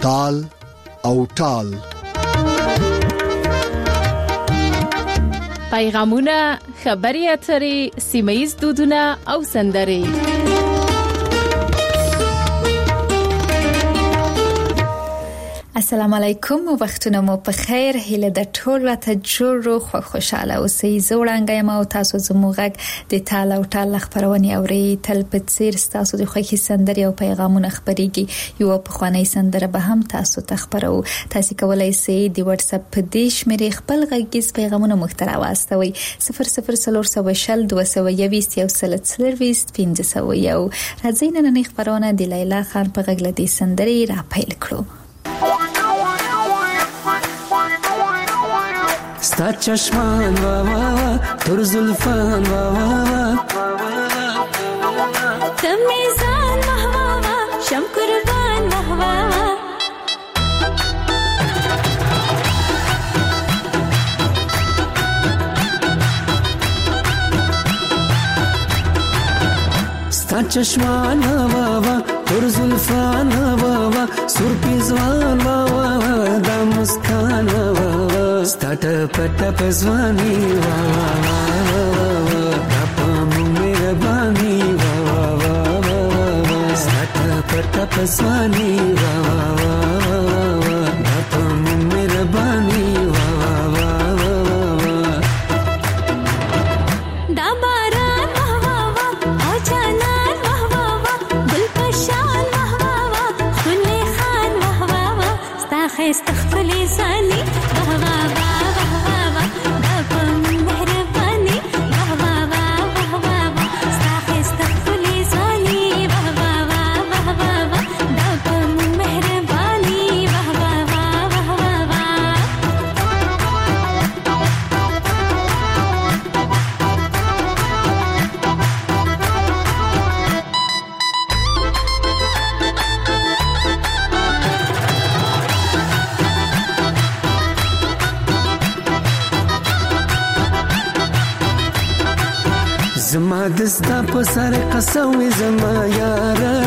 تال او ټال. پیغامونه، خبري اترې، سیمه‌ییز دودونه او سندرې. السلام علیکم، وختونه مو په خیر. هیله د ټول وته جوړ خو خوشاله اوسئ. زوړانګه ما او تاسو زموږ د تال او ټال خبرونه اوري. تل په څیر تاسو د خوښي سندرې او پیغامونه خبريږي. یو په خواني سندره به هم تاسو ته خبرو. تاسو کولای شئ د واتس اپ په دیش مری خپل غږیز پیغامونه محتوا واستوي 00400 220 یو سلسلويست 501. راځي نن خبرونه د لیلا خان په غږ لدی سندرې را پیل کړو. ستا چشمان وا وا وا تر زلفان وا وا وا تمیزان وا وا وا شم قربان وا وا وا ستا چشمان وا وا وا تر زلفان وا وا وا سر پیزوان وا وا وا دا مسکان وا وا ستاټ پټ پزوانی وا وا وا دا پم مهربانی وا وا وا ستاټ پټ پزوانی وا وا وا دا پم مهربانی وا وا وا دا باران وا وا وا او جانان وا وا وا گل پشان وا وا وا خلی خان وا وا وا ستا خست خپلی زانی وا وا زما دستا په سر قسم زما یاره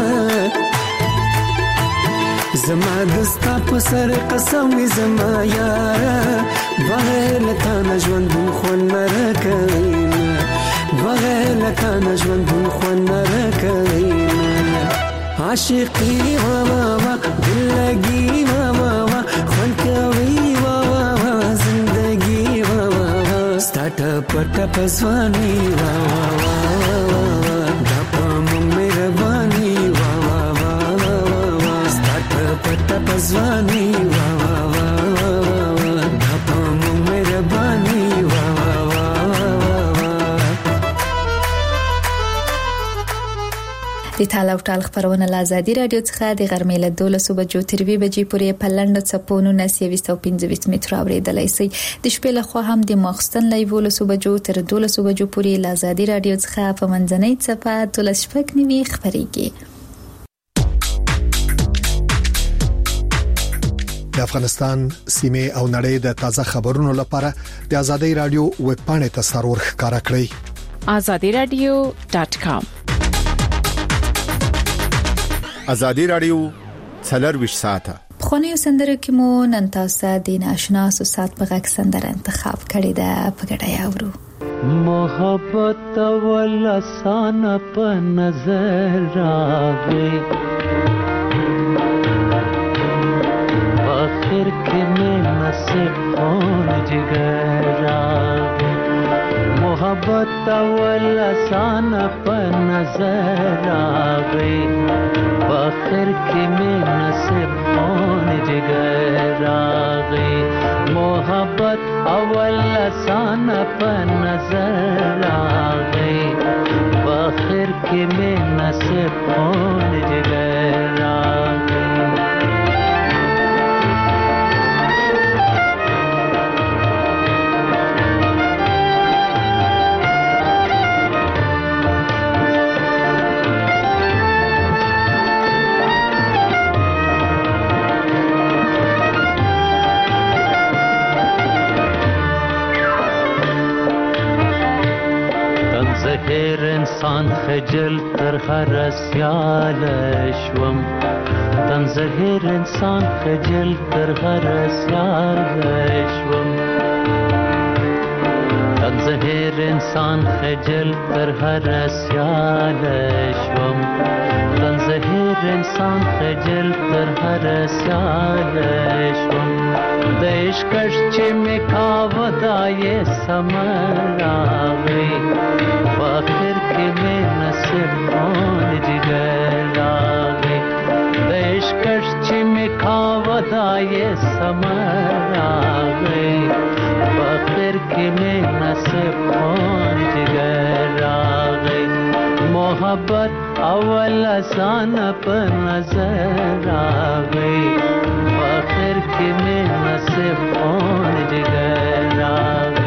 زما دستا په سر قسم زما یاره بغیر لتا نژوند خو نه کوي بغیر لتا نژوند خو نه کوي عاشقي وا وا وا دلګي وا وا وا خون کوي وا وا وا زندگی وا وا ستاټ پټ پسوانی وا وا وا دا پم مهربانی وا وا وا ستاټ پټ پسوانی وا وا وا دا پم مهربانی وا وا وا د تال او ټال خبرونه له آزادي رادیو څخه د غرمې له 12 بجو تر 2 بجې پورې په لنډو څپونو 925 متر اوریدلای شئ. د شپې له خوا هم د ماخستن له 12 بجو تر 12 بجو پورې له آزادي رادیو څخه په منځنۍ څپه 12 خبريږي. د افغانستان سیمه او نړۍ د تازه خبرونو لپاره د آزادي رادیو ویب پاڼې ته سرور ښکارا کړئ azadiradio.com. آزادي رادیو 24 ساعته خونی سندره کې مو نن تاسو د ناشنا سات په غږ سندره انتخاب کړی ده، په ګډه یاورو. محبت ول آسان په نظر راغی آخر کې مې نصیب خون جگر راغی محبت ول آسان په نظر راغی آخر کې مې نصیب خون جگر راغی محبت اول آسان په نظر راغی آخر کې مې نصیب خون جگر راغی انسان خجل تر هر سیال شوم تن زهیر انسان خجل تر هر سیال شوم تن زهیر انسان خجل تر هر سیال شوم تن زهیر انسان خجل تر هر سیال شوم د عشقش چې مې کاوه دا یې سمر راغی په آخر کې مې نصیب خون جګر راغی د عشقش چې مې کاوه دا یې سمر راغی په آخر کې مې نصیب خون جګر راغی محبت اول آسان په نظر راغی آخر کې مې نصیب خون جګر راغی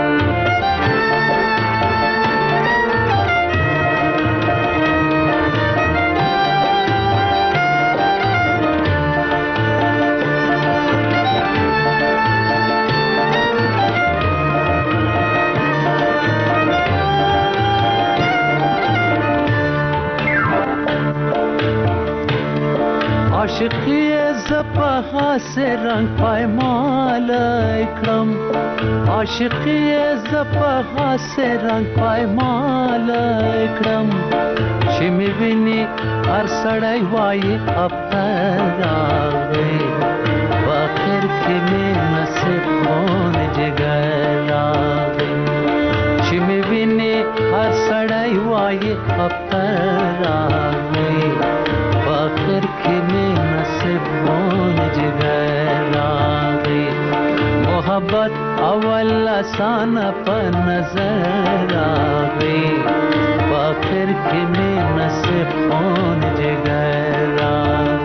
عاشقی زپا سے رنگ پایمال کړم عاشقی زپا سے رنگ پایمال کړم چې مې ویني هر سړی وایي افتر راغی په آخر کې مې نصیب خون جګر راغی چې مې ویني هر سړی وایي افتر راغی په آخر کې مې نصیب خون جګر راغی محبت اول آسان په نظر راغی په آخر کې مې نصیب خون جګر راغی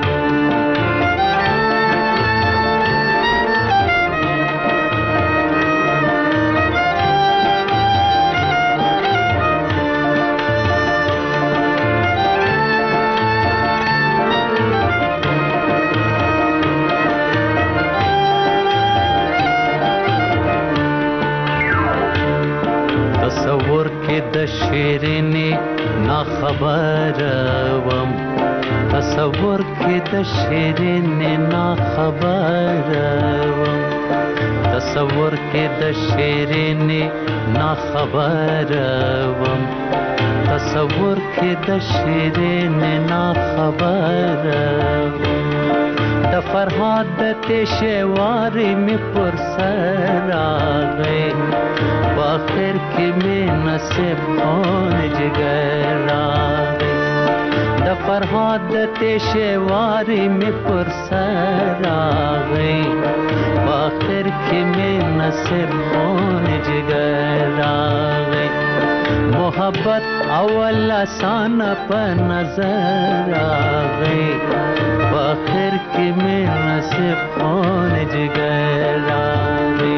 تصور کې د شیرینې نا خبر وم تصور کې د شیرینې نا خبر وم تصور کې د شیرینې نا خبر وم تصور کې د شیرینې نا خبر وم د فرهاد د تشوارې مې پر سر راغی په آخر کې مې نصیب خون جګر راغی د فرهاد د تشوارې مې پر سر راغی په آخر کې مې نصیب خون جګر راغی محبت اول آسان په نظر راغی په آخر کې مې نصیب خون جګر راغی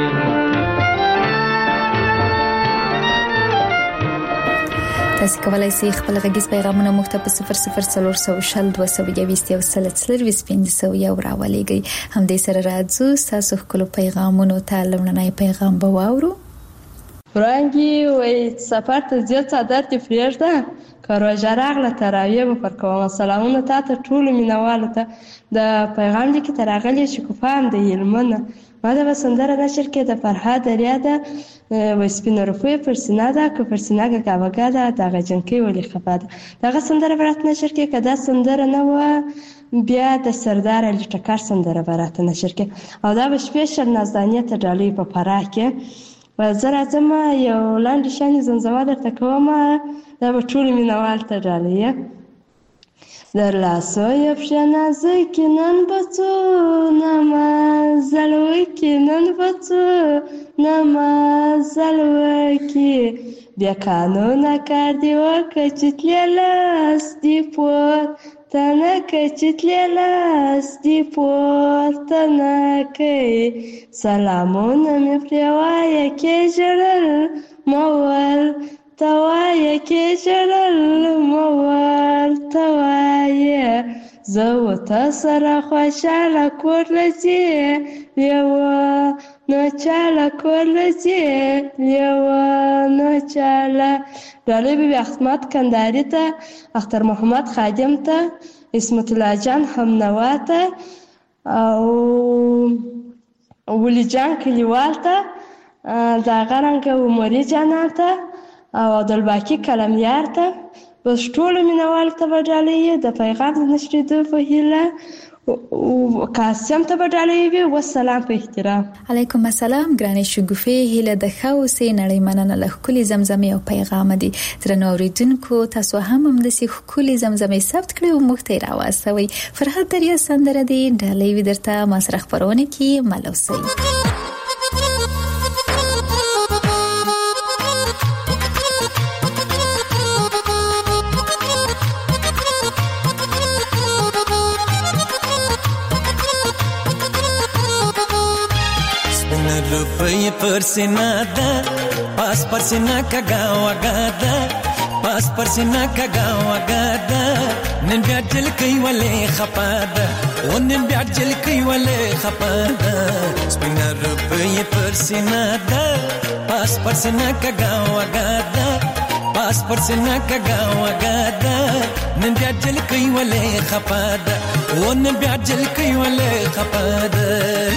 تاسو کولای شئ خپل غږیز پیغامونه موږ ته په 00400221500 راولېږئ. همدې سره راځو تاسو خپل پیغامونو ته لومړنی پیغام به واورو. ورانګي وای سفر ته ځل صادر ته فریږده کاروژه راغله تراویه به پر کومه سلامونه تاسو ټول مینوالو ته د پیغام دې کې تراغلی شکوفام د یلمنه ما د وسندره نشر کې د فرهاد ریاده وسپینه رفوی پرسینا ده که پرسینا گاوګه ده دغه جنکی ولی خفاده دغه سندره برات نشر کې کدا سندره نه و بیا د سردار علی ټکر سندره برات نشر کې او دا به سپیشل نازدانیه ته ډالۍ په فراه کې و زه راځم یو لاندې شانې زمزمه درته کوم دا به ټول مینوال ته ډالۍ در لاسوی پښه نازکې نن به څو نمازل وکړي نن به څو نمازل وکړي بیا قانونه کار دې وکړه چې تلې لاس دې پورته نه کړي چې تلې لاس دې پورته نه کوي سلامونه مې پرې وایه کې ژړل مه ورته وایه کې ژړل مه ورته وایه زه ورته سره خوشحاله کور له ځې یوه نو چاله کور لځي لیوانو چاله. ډالۍ به وي احمد کندهاري ته، اختر محمد خادم ته، عصمت الله جان همنوا ته او ولی جان کلیوال ته، دغه رنګه عمري جانان ته او عبدالباقي کلمیار ته. بس ټولو مینهوالو ته به ډالۍ د پیغام د نشریدو په هیله قاسم ته به ډالۍ وي. والسلام په احترام. علیکم السلام ګرانې شګوفې، هیله د ښه اوسې، نړۍ مننه له ښکلې زمزمې او پیغام دي. درنو اوریدونکو، تاسو هم همداسې ښکلې زمزمې ثبت کړئ او موږ ته یې راواستوئ. فرحت دریا سندره دی، ډالۍ وي درته ما سره خپرونه کې ملوسئ. روپی پر سینا دا پاس پر سینا کا گاوا گادا، پاس پر سینا کا گاوا گادا. نن بیا جل کئی ولې خپا ده، و نن بیا جل کئی ولې خپا ده. سپینا روپی پر سینا دا پاس پر سینا کا گاوا گادا، پاس پر سینا کا گاوا گادا. نن بیا جل کئی ولې خپا ده، و نن بیا جل کئی ولې خپا ده.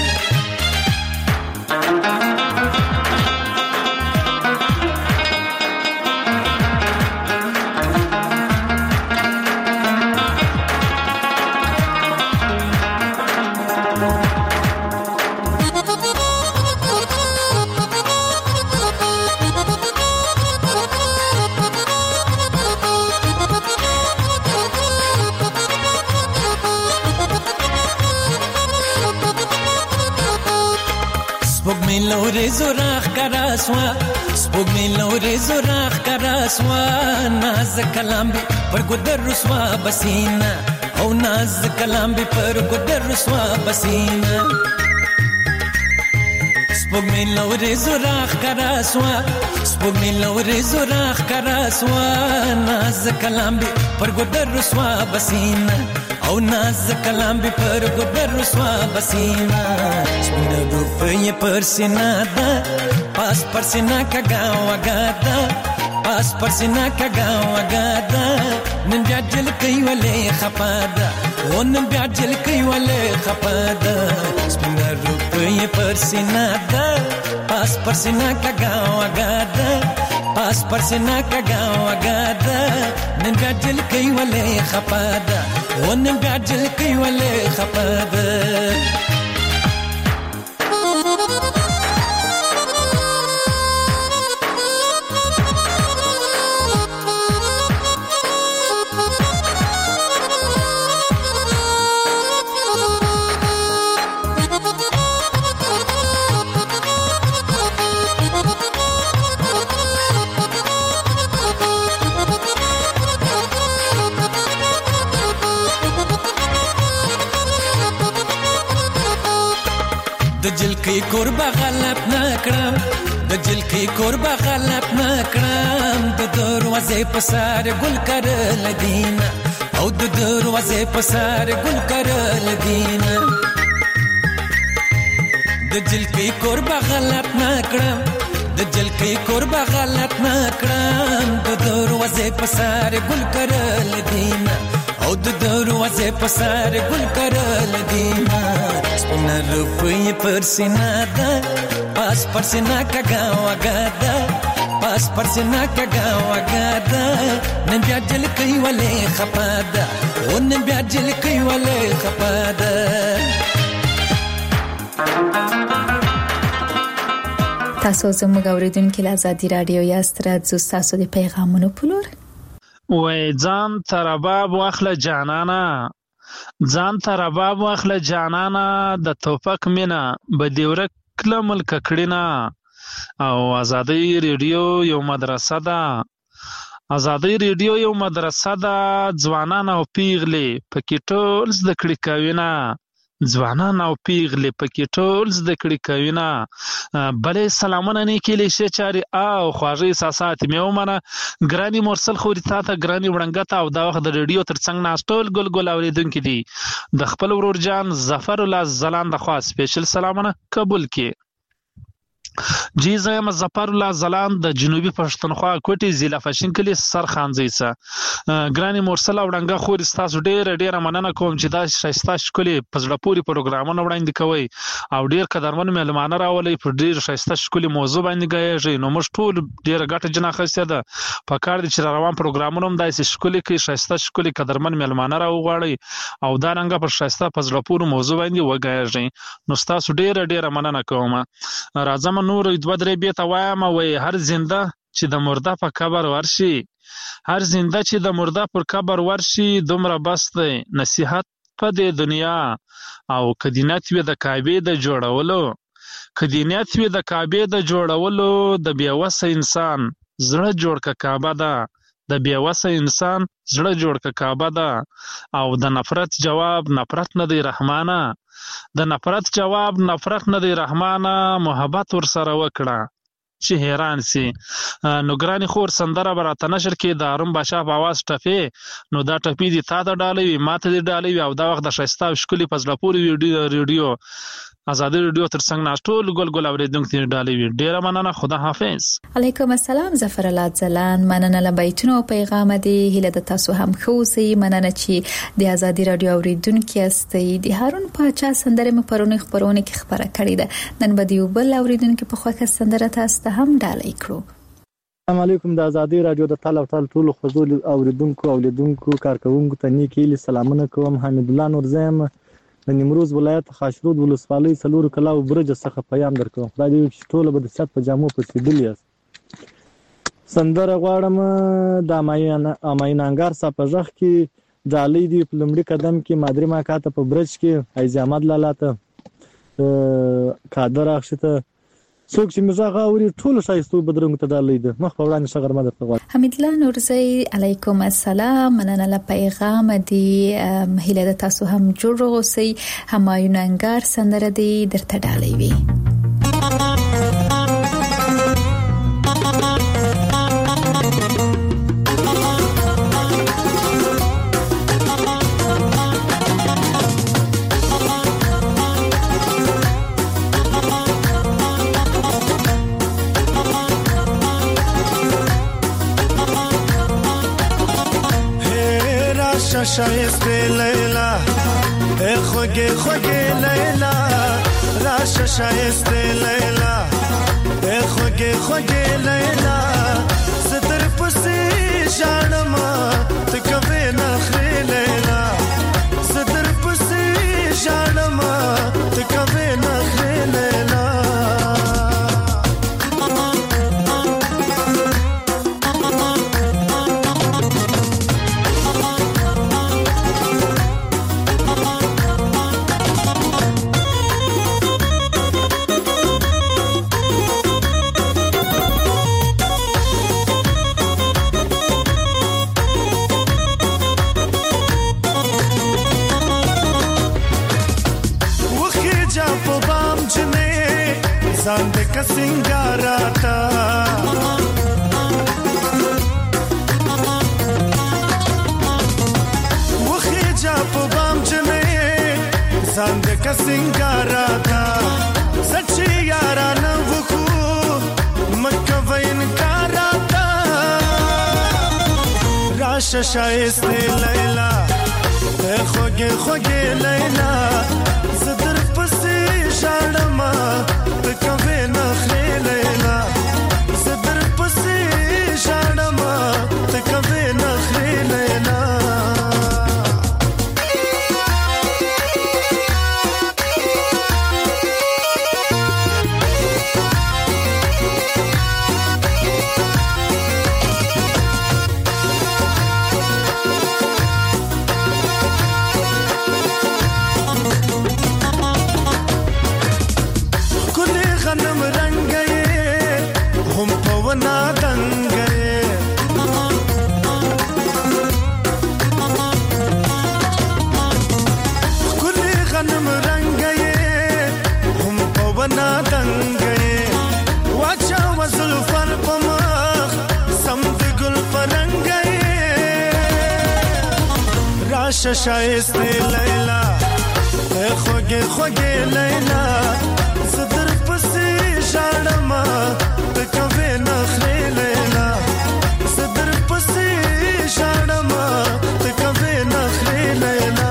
لورې زوراخ کراسوا، سپوږمۍ لورې زوراخ کراسوا. ناز کلام به پر ګودر رسوا بسینا، او ناز کلام به پر ګودر رسوا بسینا. سپوږمۍ لورې زوراخ کراسوا، سپوږمۍ لورې زوراخ کراسوا. ناز کلام به پر ګودر رسوا بسینا، او ناز کلام به پر ګودر رسوا بسینا. سپینا روپی پر سینا دا پاس پر سینا کا گاوا گادا، پاس پر سینا کا گاوا گادا. نن بیا جل کئی ولې خپا ده، و نن بیا جل کئی ولې خپا ده. سپینا روپی پر سینا دا پاس پر سینا کا گاوا گادا، پاس پر سینا کا گاوا گادا. نن بیا جل کئی ولې خپا ده، و نن بیا جل کئی ولې خپا ده. د جلکی کوربه غلط نکړم، د جلکی کوربه غلط نکړم. د دروازې په سر ګل کرل دینه، او د دروازې په سر ګل کرل دینه. د جلکی کوربه غلط نکړم، د جلکی کوربه غلط نکړم. د دروازې په سر ګل کرل دینه، او د دروازې په سر ګل کرل دینه. سپینا روپی پر سینا دا پاس پر سینا کا گاوا گادا، پاس پر سینا کا گاوا گادا. نن بیا جل کئی ولې خپا ده، و نن بیا جل کئی ولې خپا ده. تاسو زموږ اوریدونکو له آزادي رادیو یاست، راځو تاسو د پیغامونو په لور. وای ځان ترباب واخله جانانا، ځان ترباب واخله جانانا. د توفق مینا بدیورک ملک کړینا. او آزادی ریډیو یو مدرسه ده، آزادی ریډیو یو مدرسه ده. ځوانان او پیغلې پکې ټول زده کړې کوي نه، ځوانان او پیغلې پکې ټول زده کړې کوي نه. بلې سلامونه نیکې لیشې چارې او خواږه احساسات مې ومنه. ګراني مرسل خوري تا ته، ګراني وړنګته، او دا وخت د ریډیو تر څنګ ناست ټول ګل ګل اورېدونکي دي. د خپل ورور جان ظفر الله زلان د خوا سپیشل سلامونه قبول کړي. جی زه مظفر الله زلان د جنوبي پښتونخوا کوټي ضلع فشین کلی سرخان زیسه ګرانی مرسل وړنګه خور تاسو ډیر مننه کوم چې دا شایسته شکلي پزړه پوری پروګرامونه وړاندې کوي او ډیر قدرمن معلومانه راولي په ډیر شایسته شکلي موضوع باندې غږی نو موږ ټول ډیر غټه جنا خسته ده په کار دي چې روان پروګرامونه هم داسې شکلي کې شایسته شکلي قدرمن معلومانه راوغواړي او دا رنګه پر شایسته پزړه پوری موضوع باندې وغږی نو تاسو ډیر مننه کوم راځم نور دوه درې بیت وایم وای هر زنده چې د مرده په قبر ورشي هر زنده چې د مرده پر قبر ورشي دومره بس دی نصیحت په دې دنیا او کدینات وي د کعبه د جوړولو کدینات وي د کعبه د جوړولو د بیوسه انسان زړه جوړ ک کعبه ده د بیوسه انسان زړه جوړ ک کعبه ده او د نفرت جواب نفرت نه دی رحمانه د نفرت جواب نفرت نه دی رحمانه محبت ور سره وکړه چې حیران سي نو ګرانی خور سندره براته نشر کې د اروم باشا په आवाज ټفي نو دا ټفي دي تا ته ډالوي ماته دي ډالوي او دا وخت د شایسته شکلي پزړه پوری ریډیو آزادی ریډیو تر څنګ ناشټول ګل اوریدونکو ته ډالوي ډیر مننه خدا حافظ علیکم السلام ظفر الله زلان مننه لبیتونو پیغام دی هله د تاسو هم خوسي مننه چې د آزادی رادیو اوریدونکو استي د هارون پاچا سندره مې پرونی خبرونه کې خبره کړې ده نن به دی بل اوریدونکو په خوښه سندره تاسو ته هم ډالۍ کړو السلام علیکم د آزادی رادیو د ټول خزول اوریدونکو کارکونکو ته نیکی سلامونه کوم حمید الله نورزم د نیمروز ولایت خاشرود ولسوالۍ څلور کلاو برج څخه پیغام درکوم خدای دې چې ټول به د صحت په جامو پسې دلی سندره غواړم د اماینانګار صاحب په ځخ کې جالي دی په لمړي قدم کې مادری ما کاته په برج کې ایز احمد لاله ته کادر اخشته څوک چې مزه غاوري ټول شایستو بدرنګ ته دالې ده مخ په وړاندې شغر مدد غواړم حمید الله نورزی علیکم السلام مننه له پیغام دی هله د تاسو هم جوړ اوسئ همایونانګار سندره دی درته ډالۍ وي شایسته لیلا ای خوگه لیلا راش شایسته لیلا ای خوگه لیلا زدر پسی جانما تکوی نخری لیلا زدر پسی جانما تکوی نخری لیلا زند کا سنگاراتا وخی جا په بام جنې زند کا سنگاراتا سچي یارانه وکو مکه وین کاراتا راش شایسته لیلا خوږه لیلا زدر پسې شاړما تکوي نخري لیلا زدر پسې شاړما تکوي نخري لیلا شایسته لیلا خوږه لیلا زدر پسې شړما ته کوي نخره لیلا صدر پسې شړما ته کوي نخره لیلا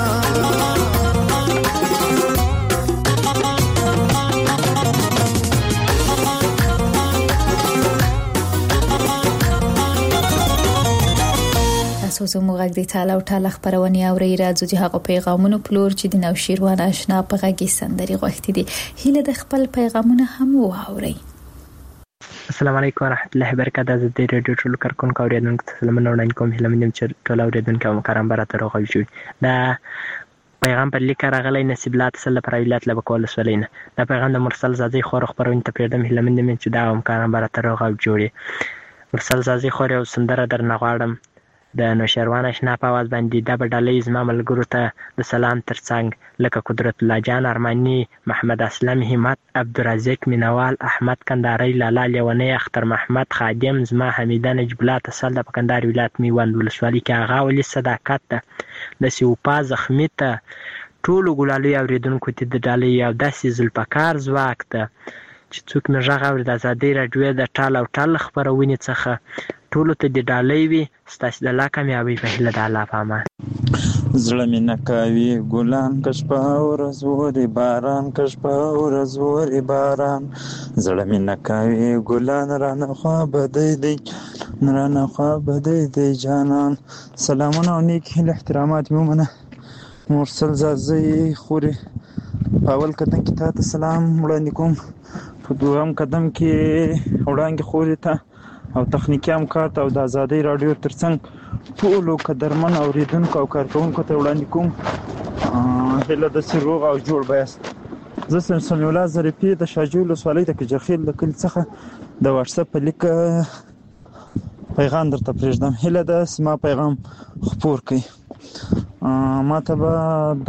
تاسو زموږ د تعالی او تعالی خبرونه اوري راځي چې هغه پیغامونه پلور چې د نوشیروان آشنا په غږی سندري غوښتي دي هله د خپل پیغامونه هم واوري. السلام علیکم ورحمت الله وبرکاته. د دې رادیو ټول کارکونکو اوریدونکو ته سلامونه وړاندې کوم. هله مې چې ټول اوریدونکو مکرم براتر غوښتي دا پیغام پر لیک راغلی نصیب الله تسل پر ویلات لبکول سولینه دا پیغام د مرسل زازي خور خبرونه ته پیردم. هله مې چې دا مکرم براتر غوښتي مرسل زازي خور او سندره در نغواړم د نوشیروان آشنا په आवाज باندې د بدلې زما ملګرو ته د سلام ترڅنګ لکه قدرت الله جان ارمانی محمد اسلم همت عبدالرزاق مینوال احمد کنداری لالا لیونی اختر محمد خادم زما حمیده نجب الله تسل د کندهار ولایت میوند ولسوالۍ کې هغه ولې صداقت ته د سیوپا زخمی ته ټول ګلالي اوریدونکو ته د ډالۍ او داسې زلپکار ځواک ته چې څوک مې غږ اوري د ازادي رادیو د ټال او ټال خبرونه څخه ټول ته د ډالۍ وي ستاسو د لا کامیابی په هیله د الله په امان. زړه مې نکاوي ګلان کش په ورځ وري باران کش په ورځ وري باران زړه مې نکاوي ګلان رانه خوا بدې دی رانه خوا بدې دی جانان. سلامونه او نیک احترامات مومنه مرسل زازي خوري په اول قدم کې تاسو سلام وړاندې کوم په دویم قدم کې وړاندې خوري ته او تخنیکی همکار ته او د ازادي رادیو ترڅنګ ټولو قدرمن اوریدونکو او کارکونکو ته وړاندې کوم هله د سروغ او جوړ بیاست. زه سمسم الله ظریفي د شاجول ولسوالۍ د کجخیل د کل څخه د واتس اپ په لیک پیغام درته پرېږدم. هله د سما پیغام خپور کړئ. ما ته به د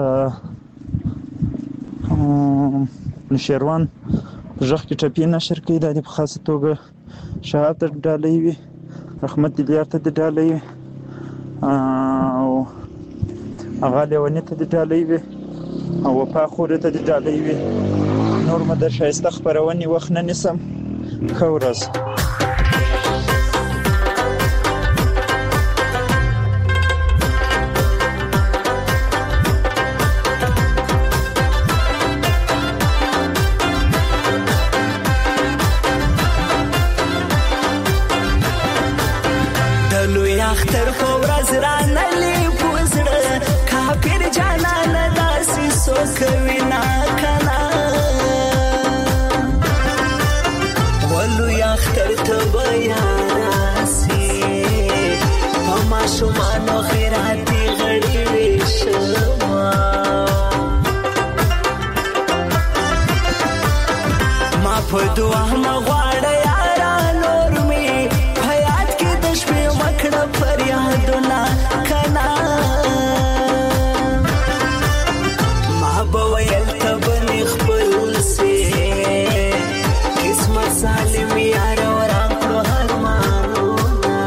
نوشیروان ژغ کې ټپي نشر کړي د په خاصه توګه شهاب ته ډالۍ وي رحمت دیار ته ډالۍ وي او هغه لیونی ته ډالۍ وي او وفا خوري ته ډالۍ وي. نور مده شایسته خبرونه وخت نه نسم خورز. اختر فورز رانه لی پوزړه کافر جانان داسې سوکوي نا کنا ولو اختر ته بیاسي پما شومانو خیراتي غړي وشما ما په دعا مغواړه یارا نور می حیات کې د شپې وکړه فریادونه کنا ما به ویل ته بنې خپل سي قسمت سالم یار وران کړو هرمانونه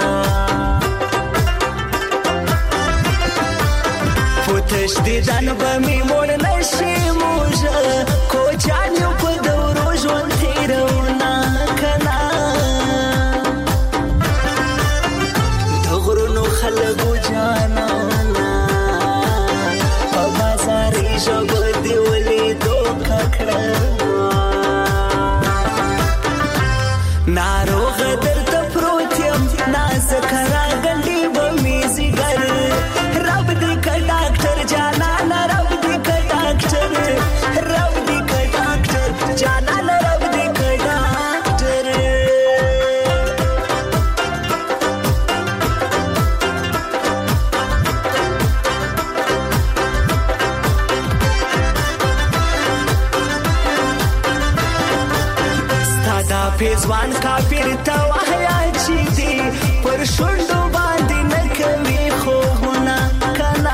پوتش دې ځان به مې مور نشي موجه کوچان یو په دورو ژوند تیرونه کنا دغرونو خلقو جانانا په بازاري ژبه دې ولیدو ککړه ناروغ درته پروت یم نازک راغلی به مې ځیګر رب دې که ډاکټر جانانه رب دې که ډاکټر رب دې که ډاکټر جانانه رب دې که ډاکټر ستا پیزوان کافر ته وحیا چې دی پر شونډو باندې نه کوي خوبونه کنا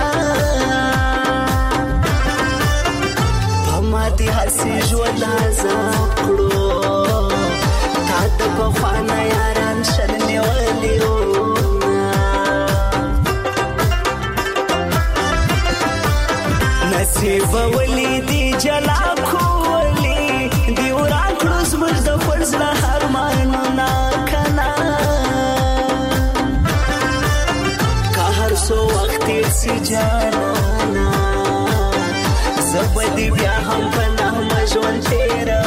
په ماتې هسې ژوند عذاب کړو تا د پخوانه یاران شل نیولي نصیب ولی دی جلا کولی دی وران کړو سي جانانا زبدي بیا هم پناه مجون تیرا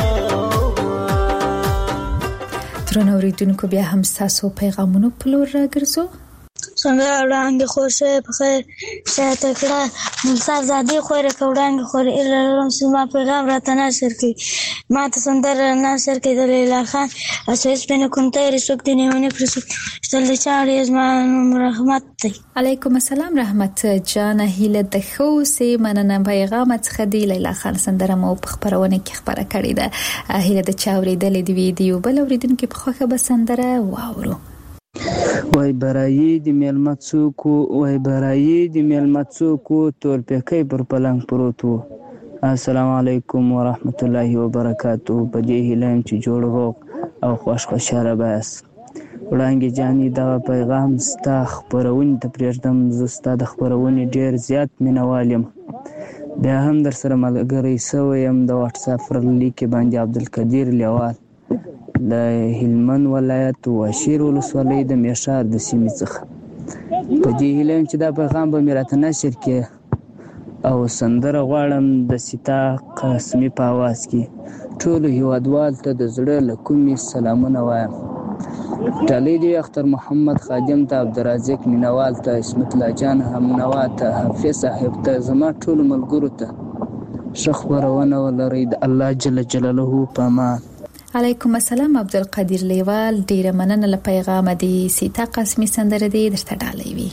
ترنو اوریدونکو بیا هم تاسو پیغامونو پلور راګرځو. څنګه وړاندې خوشې په خیر صحت کړه مصطفی زادي خوره کوړانګ خوره الهام سما پیغام راته نشر کی ما ته سندر نشر کی د لیلا خان اساس بنه كنت رسوک دي نه پرسو ستل چاري زمان رحمت دی. علیکم السلام رحمت جان هیله د خو سي مننه پیغام څخه دی لیلا خان سندره مو په خبرونه کې خبره کړې ده. هیله د چاوري د ویډیو بل اوریدونکو په خوخه به سندره واورو. وای برایي د میلمڅوکو وای برایي د میلمڅوکو تور پکې پر پلنګ پروت وو. السلام علیکم ورحمت الله وبرکاتہ. په دې هیله چې جوړ روغ او خوشاله بس. وړاندې جاني دا پیغام ستا خبرونه ته پرېږدم. زستا د خبرونه ډیر زیات مینوالم. بیا هم در سره ملګری سویم د واتس اپ پر لیک باندې عبدالقدیر لیوال د هلمند ولایت واشیر ولسوالۍ د میشار د سیمې څخه. په دې هیله چې دا پیغام به مې راته نشر کړي او سندره غواړم د سیتا قاسمي په اواز کې ټولو هیوادوال ته د زړه له کومې سلامونه وایم. ډالۍ دی اختر محمد خادم ته عبدالرزاق مینوال ته اسمت الله جان همنوا ته حافظ صاحب ته زما ټولو ملګرو ته ښه خپرونه ولرئ د الله جل جلاله په امان. علیکم السلام عبدالقدیر لیوال ډیره مننه له پیغام دی سیتا قاسمي سندره دی درته ډالۍ وی.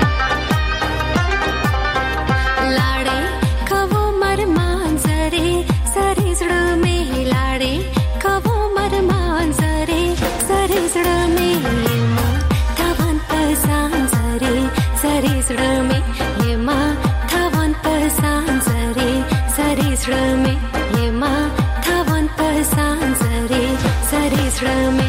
لاړې کوو مرمان زری سری زړه مې لاړې کوو مرمان زری سری زړه مې ما تاوان پسان زری سری زړه مې ما تاوان پسان زری سری زړه مې ما تاوان پسان زری سری زړه مې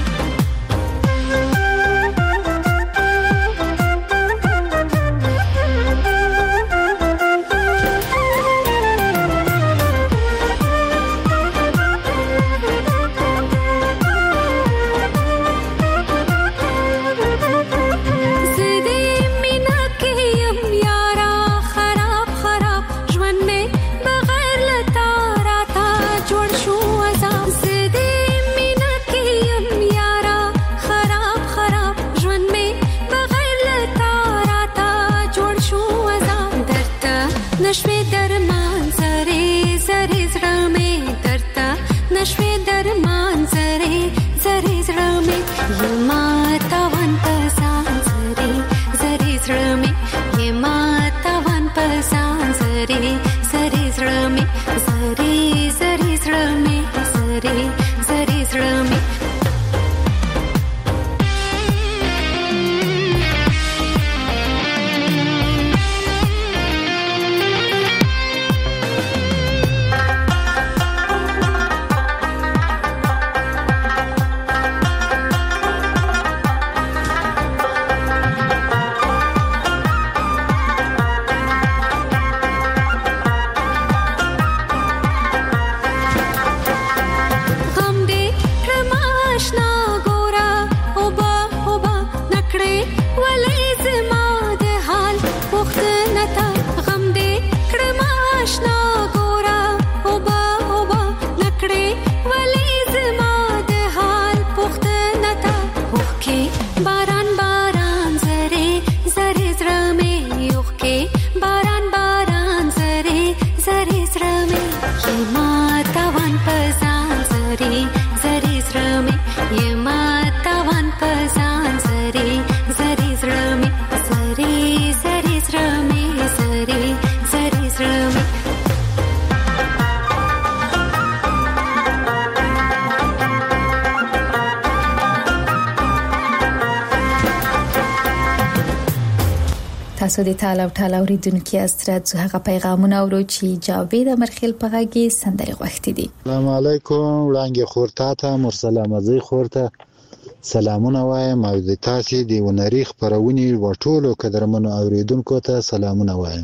تاسو د تعالی او تعالی اوریدونکو استرات زه هغه پیغامونه اورو چې جاوید امرخیل په غږی سندري غوښتي دي. السلام علیکم وړاندې خورته ته مرسله مزي خورته سلامونه وایم او د تاسو د ونری خبرونی وټولو قدرمنو اوریدونکو ته سلامونه وایم.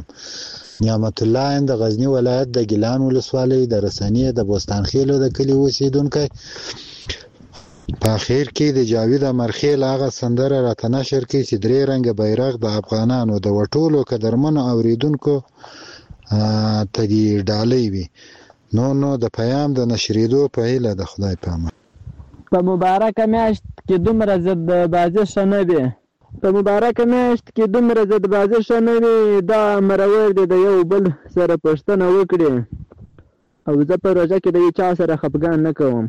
نعمت الله د غزنی ولایت د ګیلان ولسوالۍ د رسنیه د بوستان خیلو د کلی اوسیدونکو په اخر کې د جاوید امرخیل هغه سندره راته نشر کړي چې درې رنګه بیرغ د افغانانو د وټولو قدرمنو اوریدونکو ته دې ډالۍ وي. نو د پیام د نشریدو په هیله د خدای په امان. په مبارکه میاشت کې دومره ضد بازي ښه نه وي. دا مرور دي د یو بل سره پښتنه وکړي او زه په روژه کې د چا سره خفګان نه کوم.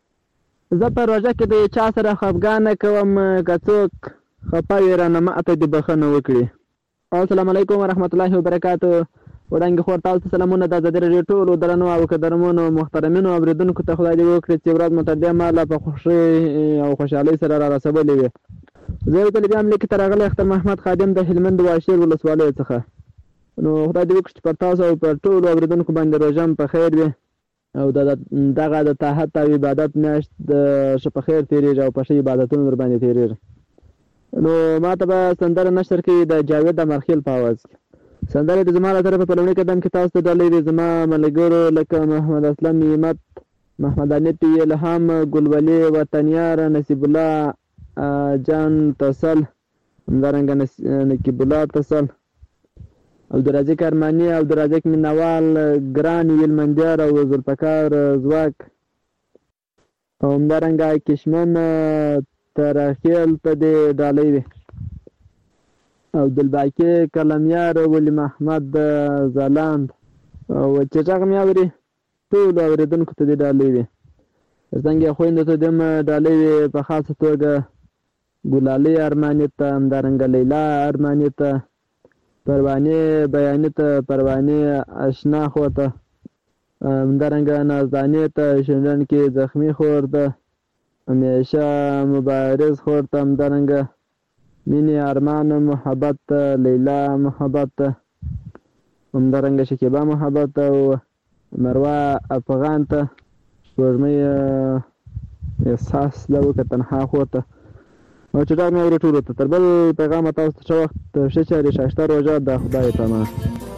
که څوک خفه وي رانه ماته دې بخښنه وکړي. السلام علیکم ورحمت الله وبرکاتو. وړاندې خور تاسو ته سلامونه. د ازادي راډیو ټولو درنو او قدرمنو محترمینو اورېدونکو ته خدای دې وکړي چې ورځ مو تر دې مهاله په خوښۍ او خوشحالۍ سره را رسولې وي. زه یو ځل بیا هم لیکې ته راغلی اختر محمد خادم د هلمند واشیر ولسوالۍ څخه. نو خدای دې وکړي چې پر تاسو او پر ټولو اورېدونکو باندې روژه هم په خیر وي او دغه د طاعت او عبادت میاشت د ښه په خیر تېرېږي او په ښه عبادتونو در باندې تېرېږي. نو ما ته به سندره نشر کړي د جاوید امرخیل په اواز کې. سندره د زما له طرفه په لومړي قدم کې تاسو ته ډالۍ وي زما ملګرو لکه محمد اسلم همت، محمد انیت الهام، ګلولي وطنیار، نصیب الله جان تصل، همدارنګه نقیب الله تصل، عبدالرزاق ارماني، عبدالرزاق مینوال، ګران ویلمندیار او ذوالفقار ځواک او همدارنګه کشمن ترخیل ته دې ډالۍ وي. عبدالباقي کلمیار، ولی محمد ځلاند او چې غږ مې اوري ټولو اورېدونکو ته دې ډالۍ وي. څنګه خویندو ته دې ډالۍ وي په خاصه توګه ګلالۍ ارماني ته، همدارنګه لیلا ارماني ته، پروانې بیاني ته، پروانې اشنا خور ته، همدارنګه نازدانې ته، شنډن کې زخمي خور ته، همیشه مبارز خور ته، همدارنګه مینې ارمان محبت ته، لیلا محبت ته، همدارنګه شکیبا محبت ته او مروه افغان ته، سپوږمۍ احساس لو که تنها خور ته او چې ډاګ مې اوري ټولو ته. تر بل پیغامه تاسو ته ښه وخت، ښه چارې، ښایسته روژه د خدای په امان.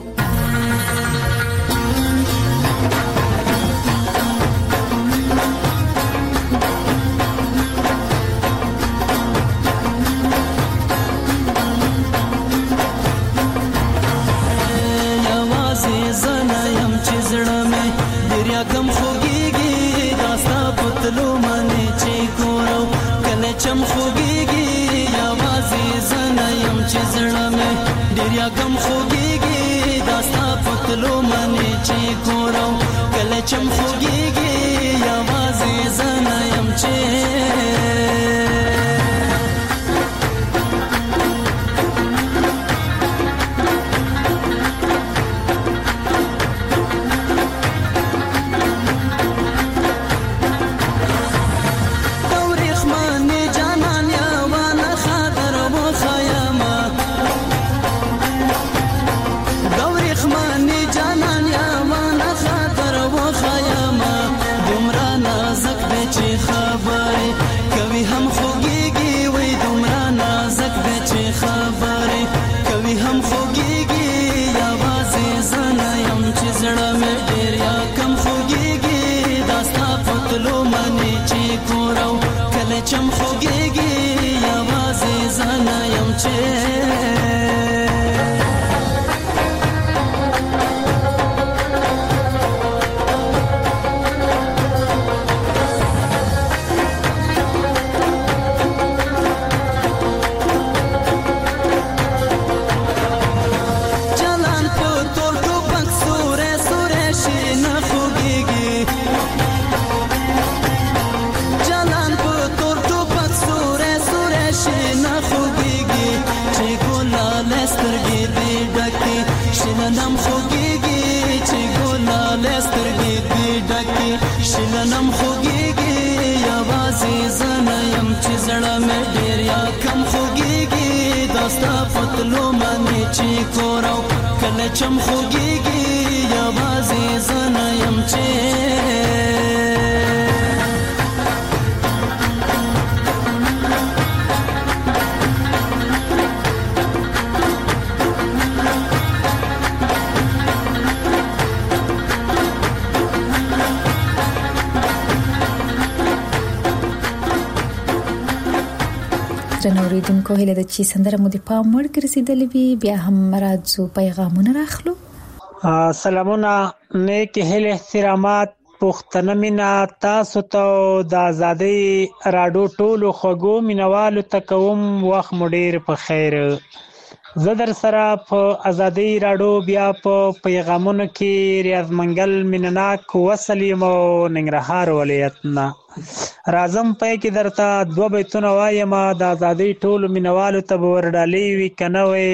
چم خوږیږي یوازې زه نه یم چې زړه مې ډېر یاګم خوږیږي دا ستا په تلو منې چې ګورم کله چم خوږیږي یوازې زه نه یم چې چم خوږیږي یوازې زه نه یم چې شلنم خوږیږي یوازې زه نه یم چې زړه مې ډېر یا کم خوږیږي دا ستا په تلو منې چې کورو کله چم خوږیږي یوازې زه نه یم چې درنو اوریدونکو هیله ده چې سندره مو د پام وړ ګرځیدلې وي. بیا هم راځو پیغامونه راخلو. سلامونه، نیک هیله، احترامات، پښتنه مینا تاسو ته د آزادۍ راډیو ټولو خوږو مینوالو ته کوم. وخت مو ډیر په خیر. زه در سره په آزادۍ راډیو بیا په پیغامونو کې ریاض منګل مینناک وصل یم او ننګرهار ولایت نه. راځم پای کې درته 2 بیتونه وایم. د آزادۍ ټولو مینوالو ته به ورډالۍ وي که نه وی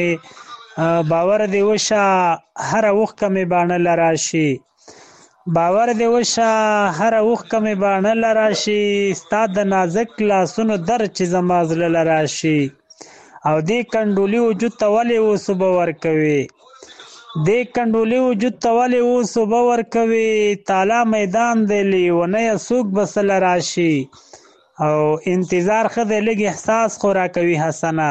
باور دې وشه هره اوښکه مې باڼه له راشي. باور دې وشه هره اوښکه مې باڼه له راشي. ستا د نازک لاسونو در چې زما زړه له راشي. او دې کنډولي وجود ته ولې اوس اوبه ورکوي. دې کنډولي وجود ته ولې اوس اوبه ورکوي. تالا میدان دی لیونیه څوک به سله راشي. او انتظار ښه دی لږ احساس خو راکوي حسنه.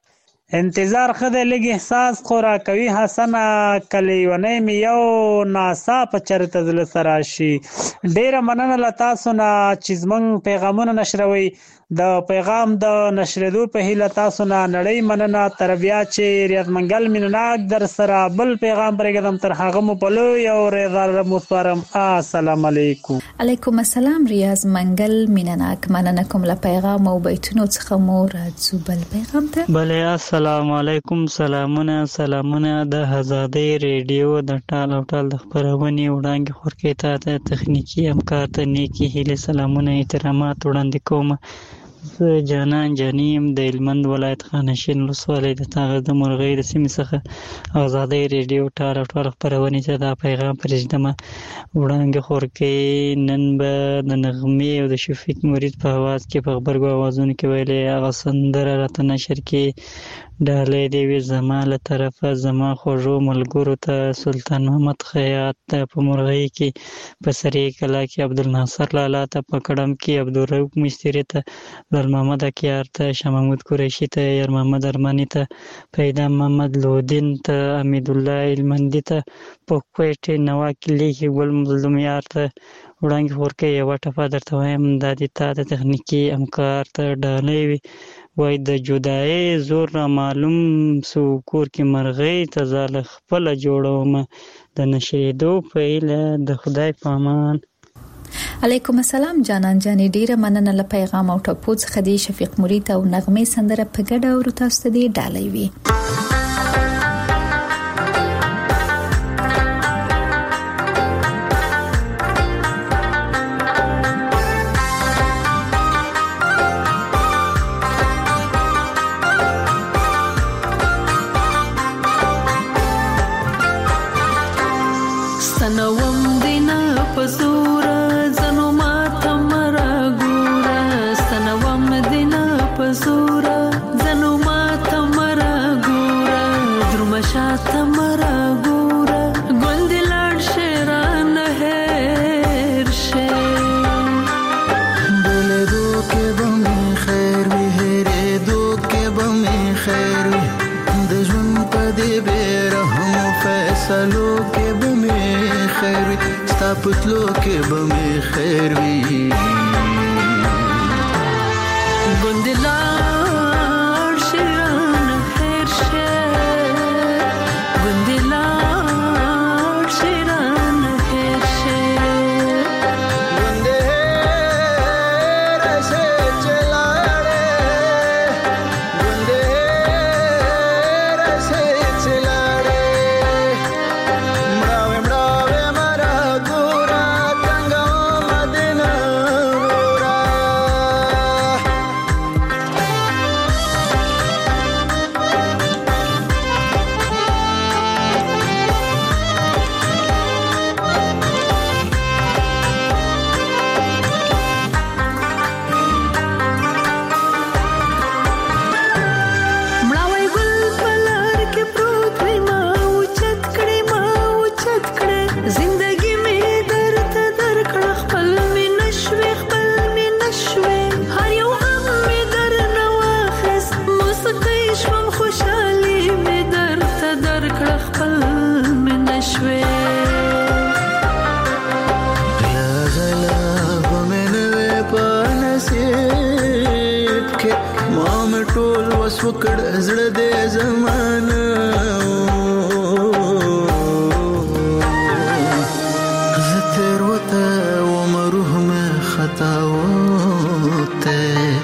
انتظار ښه دی لږ احساس خو راکوي حسنه. که لیونی مې یو ناڅاپه چېرته زړه ته راشي. ډېره مننه له تاسو نه چې زموږ پیغامونه نشروئ. د پیغام د نشریدو په هیله تاسو نه نړۍ مننه. تر بیا چې ریاض منګل مینناک در سره بل پیغام پرېږدم، تر هغه مو په لوی او رضا مو سپارم. السلام علیکم. علیکم السلام ریاض منګل مینناک. مننه کوم له پیغام او بیتونو څخه مو. راځو بل پیغام ته. بله السلام علیکم. سلامونه د آزادۍ ریډیو د ټال او ټال د خپرونې وړاندې خورکې ته د تخنیکي همکار ته نیکی هیلې سلامونه احترامات وړاندې کوم. زه جانان جانیم د هلمند ولایت خانشین ولسوالۍ د تاغ د مرغۍ د سیمې څخه آزادۍ ریډیو ټال او ټال خپرونې ته دا پیغام پرېږدمه. وړاندې خورکې نن به د نغمې او د شفیق مرید په اواز کې په غبرګو اوازونو کې ویلې هغه سندره راته نشر کې ډالۍ دې وي زما له طرفه زما خوږو ملګرو ته. سلطان محمد خیاط ته په مرغۍ کې، په سرې کلا کې عبدالناصر لالا ته، په کړم کې عبدالرؤف مستري ته، لال محمد اکیار ته، شاه محمود قریشي ته، یار محمد ارماني ته، پیدا محمد لودین ته، حمید الله هلمندي ته، په کوټې نوا کلي کې ګل مظلوم یار ته. وړاندې خورکې یوه ټپه درته وایم دا دې تا د تخنیکي همکار ته ډالۍ وي. وای د جدایۍ زور را معلوم سو کور کې مرغۍ ته زاله خپله جوړومه. د نشریدو په هیله د خدای په امان. علیکم السلام جانان جانې. ډیره مننه له پیغام او ټپو څخه. دی شفیق مرید او نغمې سندره په ګډه اورو. تاسو ته دې ډالۍ وي. سنوم دینا پزورا زنو ماتا مرا گورا. سنوم دینا پزورا زنو ماتا مرا گورا. درمشاتا مرا گورا. گلدی لار شیران هیر شیر. بولے دو کے بمی خیر وی ہیرے دو کے بمی خیر وی. دجون پا دی بیرحم فیصلو کے بمی خیر وی. ستا پتلو کے بمی خیر وی. گندلار شیران خیر شیر. گندلار شیران خیر شیر. گندے رسے چلاڑے. گندے رسے چلاڑے. مراوے مراوے مرا گورا. تنگا مدینہ گورا. مړاوی ګل په لار کې پروت وي. ما اوچت کړې ما اوچت کړې. زندګي مې درته درکړه. خپل مې نشوې خپل مې نشوې. هر یو غم مې درنه واخیست. موسیقۍ شوم خوشحالي مې درته درکړه. خپل مې نشوې. غلا غلا بمنوے پا نصیب کے. مام کړ زړه دې زمانه زه تیر وته وم روح مې خطا وته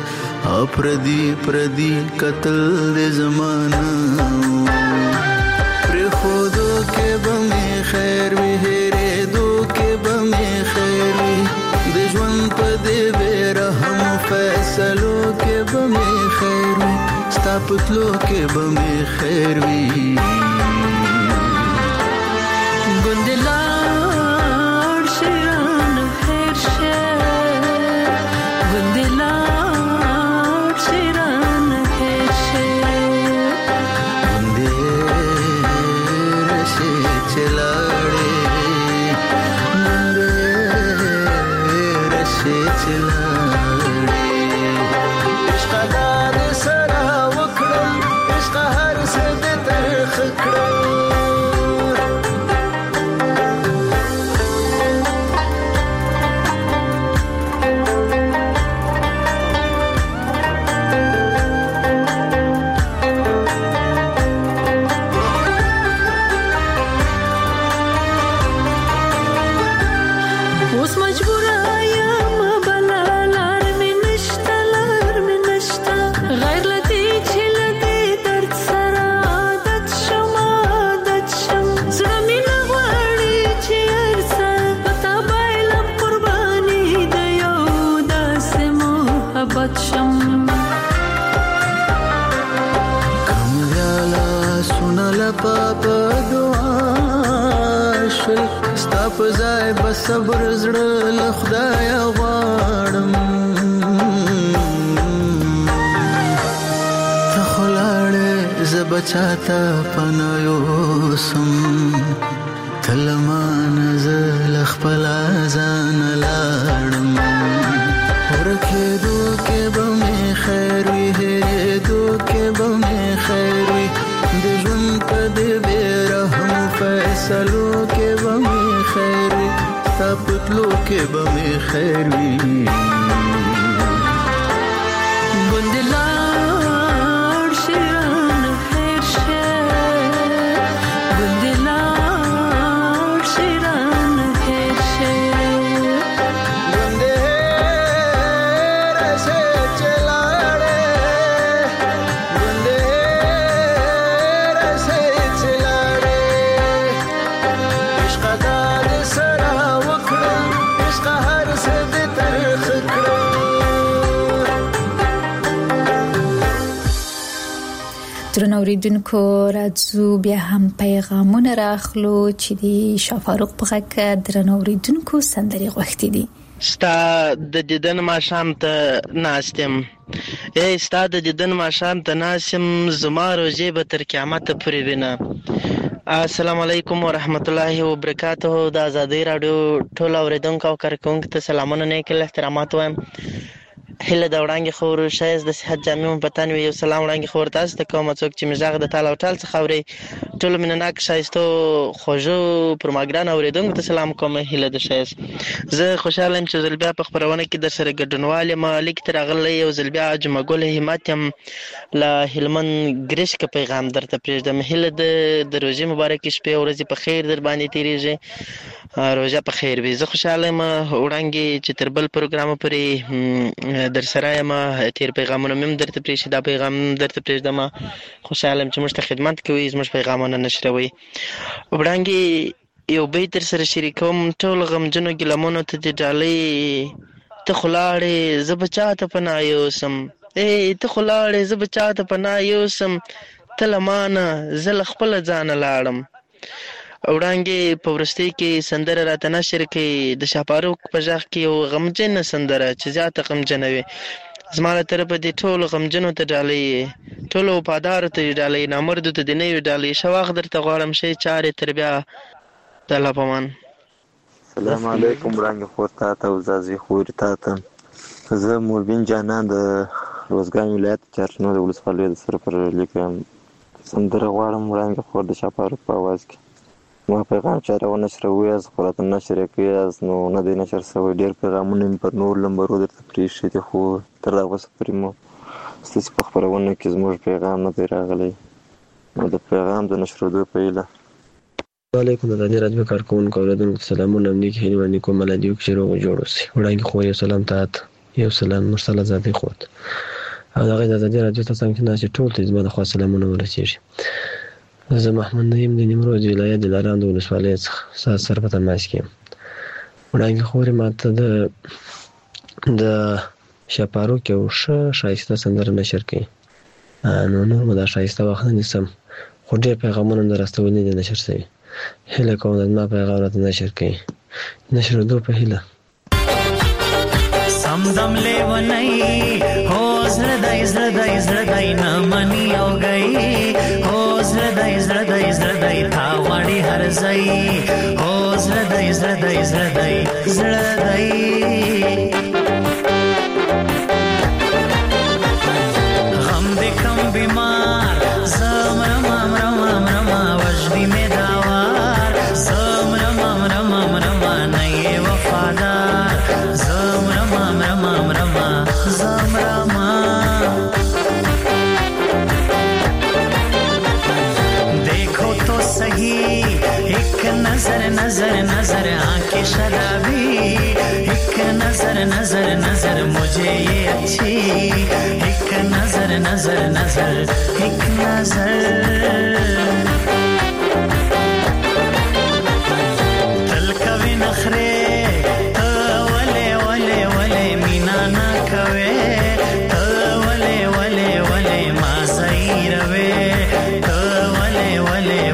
پردي قتل دې زمانه پر خودو کې به مې خیر وي هېرېدو کې به مې خیر وي د ژوند په دې بې رحم فیصلو کې به مې خیر وي ستا په تلو کې به مې خیر وي ګوندې لاړ شي رانه هېر شه ګوندې لاړ شي رانه هېر شه ګوندې راشي چې لاړې ګوندې راشي چې لاړې عشقه دا دې سره وکړم عشقه هر څه دې ترخ کړم اوس مجبوره یم بله لار مې نشته لار مې نشته غیر له دې چې له دې درد سره عادت شم زړه مې نه غواړي چې هر څه په تا بایلم قرباني د یو داسې محبت شم کم بیا لاسونه له پاپه دعا شول ستا په ځای به صبر زړه له خدایه غواړم ته خو لاړې زه به چاته پناه یوسم ته له مانه زه له خپله ځانه لاړم ورکېدو کې به مې خیر وي هېرېدو کې به مې خیر وي د ژوند په دې بې رحم فیصلو کې به مې خیر وي ستا په تلو کې به مې خیر وي ګوندې لاړ شي رانه هېر شه ګوندې لاړ شي رانه هېر شه ګوندې راشي چې لاړې ګوندې راشي چې لاړې عشقه دا دې سره وکړم عشقه هر څه دې ترخ کړم درنو اوریدونکو راځو بیا هم پیغامونه راخلو چې دی شفاروق په غږ درنو اوریدونکو سندري غوښتي دي ستا د دیدن ماښام ته ناستم ستا د دیدن ماښام ته ناستم زما روزې به تر قیامته پورې وینه السلام علیکم ورحمت الله وبرکاته د آزادۍ راډیو ټول اوریدونکو او کارکونکو ته سلامونه نیک احترامات وایم هله د وړاندې خور شایست د صحت جامع په تن وی سلام وړاندې خور تاسو ته کوم څوک چې مزاغ د تاله او ټال څخه اوري ټول منناک شایستو خوږو پرماګران اوریدونکو ته سلام کوم هله د شایست زه خوشاله یم چې زلبیا په خبرونه کې در سره ګډونوال مالک تر غلې یو زلبیا جمع ګل همت يم له هلمند ګریش کې پیغام درته پرېږدم هله د روزي مبارک شپه ورځې په خیر در باندې تیریږي روزه په خیر وي زه خوشاله یم وړاندې چې تر بل پروګرام پورې در سره یم تیر پیغامونه مم درته پرېښي دا پیغام درته پرېږدم خوشاله یم چې موږ ته خدمت کوي زموږ پیغامونه نشروي وړاندې یو بیت در سره شریکوم ټول غمجنو ګیلمونو ته دې ډالۍ ته خو لاړې زه به چاته پناه یوسم ته خو لاړې زه به چاته پناه یوسم ته له مانه زه له خپله ځانه لاړم وړاندې په وروستۍ کې سندره راته نشر کړي د شاپاروق په غږ کې یو غمجنه سندره چې زیاته غمجنه وي زما له طرفه دې ټولو غمجنو ته ډالۍ ټولو وفادارو ته ډالۍ نامردو ته دې نه وي ډالۍ ښه وخت درته غواړم ښې چارې تر بیا د الله په امان السلام علیکم وړاندې خور تا ته او زازي خورې تا ته زه موربین جانان د روزګان ولایت چارچنو د ولسوالۍ د سره پر لیکم سندره غواړم وړاندې خور د شاپاروق په اواز کې ما پیغام چاره و نشروي از خوراتن نشر کوي از نو نه دی نشر سوی ډیر پیغامونه پر نور لمبرو درته پریښي دي خو تر دا وسه پرې مو ستاسو په خپرونه کې زموږ پیغام نه دی راغلی، نو د پیغام د نشرېدو په هیله. وعلیکم د ازادي راډیو کارکوونکو اورېدونکو ته سلامونه. نیک هیلې باندې کوم ملادیو کې روغ جوړ اوسئ. وړاندې خو یو سلام ته یو سلام مرسل آزادۍ خور او دغه د ازادي راډیو ته څنګه ناست ټول ته زما د خوا سلامونه ورسیږي. زه محمد نعیم د نیمروز ولایت د دلارام د ولسوالۍ څخه سر په تماس کې یم. وړاندې خور ماته د شاپاروک یو ښه ښایسته سندره نشر کړي، نو نور مو دا ښایسته وخت نه نیسم، خو ډېر پیغامونه د راستولي دي نشر شوي. هیله کوم د زما پیغام راته نشر کړي، نشرېدو په هیله. سمدم لیونی هو زړه دی نه مني او گئی، هو زړه دی تا غواړي هر ځای، هو زړه دی غم دې کم بیمار زم رما وجدی می داوار زم رما نه یې وفادار زم رما देखो तो सही एक नजर आंखें शराबी, एक नजर मुझे ये अच्छी, एक नजर एक नजर तल कभी नखरे वले मीना ना कवे वले मासई रवे वले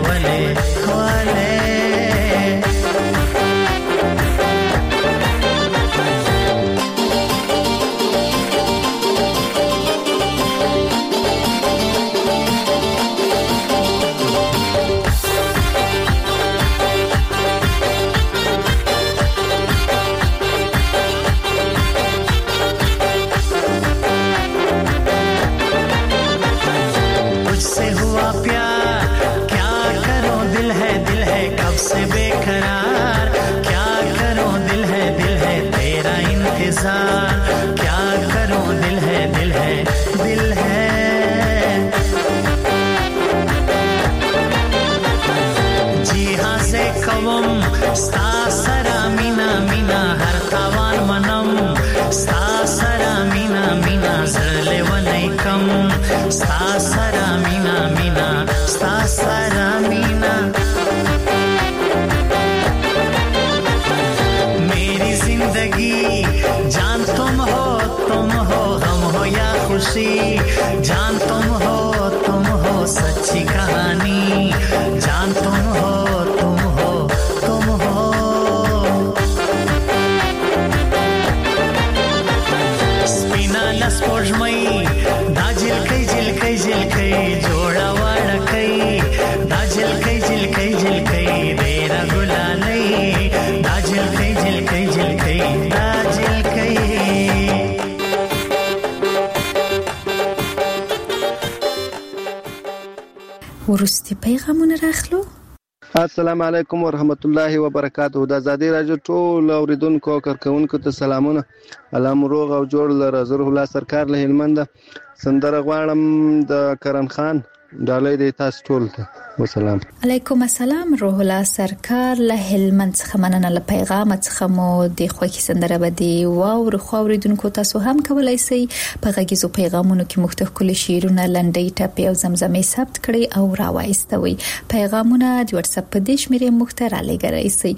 से बेकरार, क्या करूं दिल है तेरा इंतजार, क्या करूं दिल है जी हाँ से कवम स्ता सरा मीना हर तावान मनम स्ता सरा मीना जरले वनै कम स्ता सरा मीना स्ता सरा मीना जिंदगी जान तुम हो गम हो या खुशी, जान तुम हो सच्ची कहानी, जान तुम हो स्पिना लस्पोजमई दा जिलकै जोड़ा वाड़कै दा जिलकै देरा गुलालै दा जिलकै ورستی پیغامونه راخلو. السلام علیکم ورحمت الله وبرکاته. د ازادي راډیو ټول اوریدونکو او کارکونکو ته سلامونه. الله روغ او جوړ لره. زه روح الله سرکار له هلمند سندره غواړم د کرن خان ډالۍ د تاسو ټول ته. والسلام علیکم السلام. روح الله سرکار له هلمند څخه مننه. له پیغام څخه مو د خوښي سندره بدی واو خوریدونکو تاسو هم کولای شئ په غږیزو پیغامونو کې مختلف کلی شعرونه لنډۍ ټاپې او زمزمې ثبت کړئ او راوایستوي. پیغامونه د واتس اپ په دیش مری مختار لګرئ شئ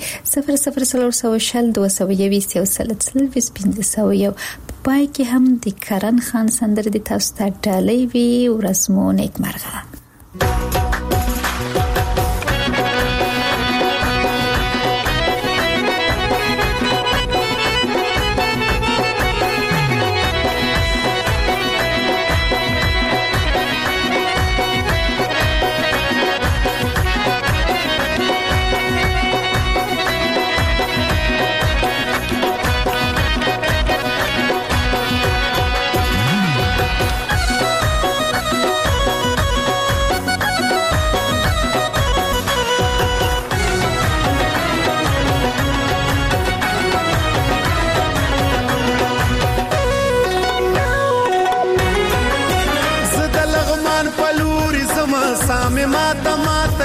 004022 پای کې هم د کرن خان سندره د تاسو ته ډالۍ وی ورسمو نیک مرغه.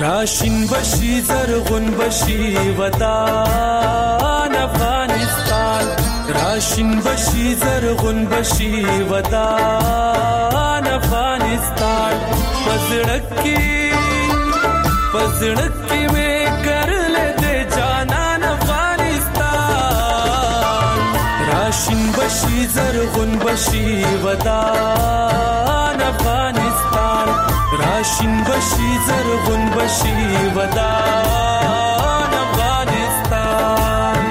راشین بشي زرغون بشي ودان افغانستان راشین بشي زرغون بشي ودان افغانستان پزړکی میں کرل دے جانان افغانستان راشین بشي زرغون بشي ودان افغانستان راشین بشي زرغون بشي ودان افغانستان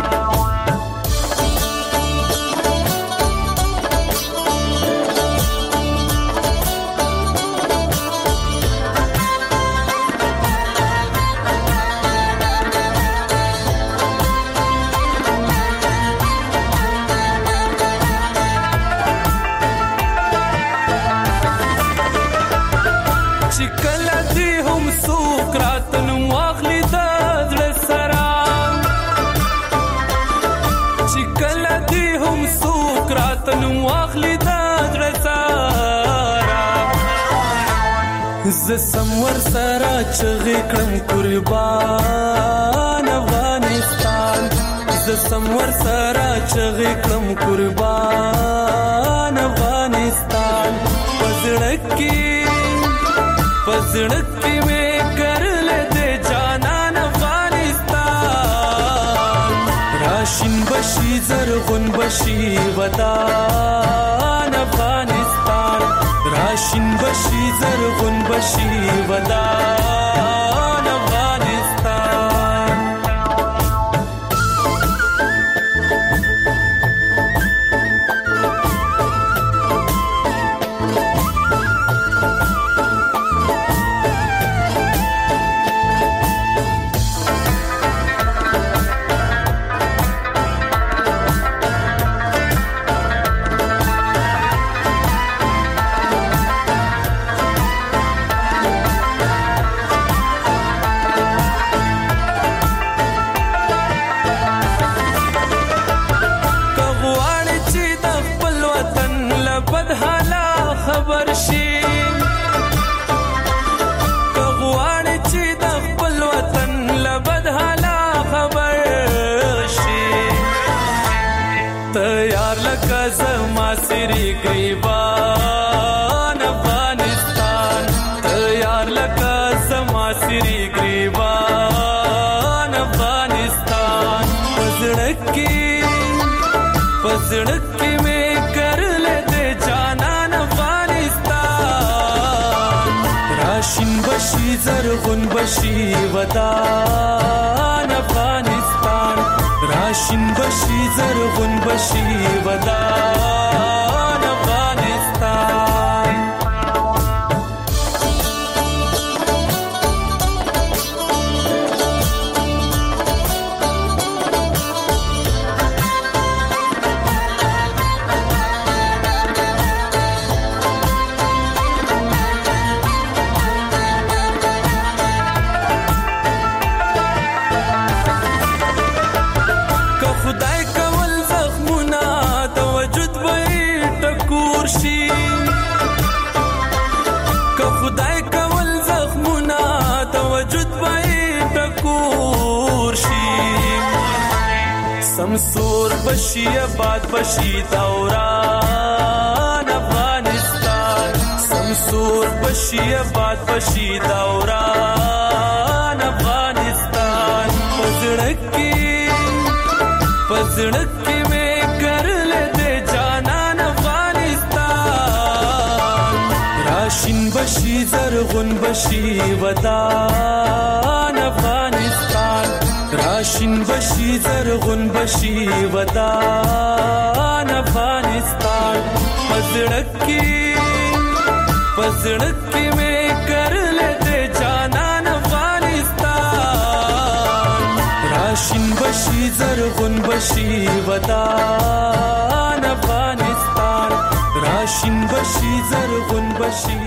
زسمور سره چغې کړم قربان افغانستان زسمور سره چغې کړم قربان افغانستان پزړکی مې کرل دې جانان افغانستان راشین بشي زرغون بشي ودان افغانستان راشین بشي زرغون بشي ودان افغانستان گریبان افغانستان تیار لکا زما سری گریبان افغانستان پزړکی میں کرل دے جانان افغانستان راشین بشي زرغون بشي ودان افغانستان راشین بشي زرغون بشي ودان افغانستان سمسور بشي آباد بشي دوران افغانستان سمسور بشي آباد بشي دوران افغانستان پزړکی میں کرل دے جانان افغانستان راشین بشي زرغون بشي ودان افغانستان راشین بشي زرغون بشي ودان افغانستان پزړکی میں کرل دے جانان افغانستان راشین بشي زرغون بشي ودان افغانستان راشین بشي زرغون بشي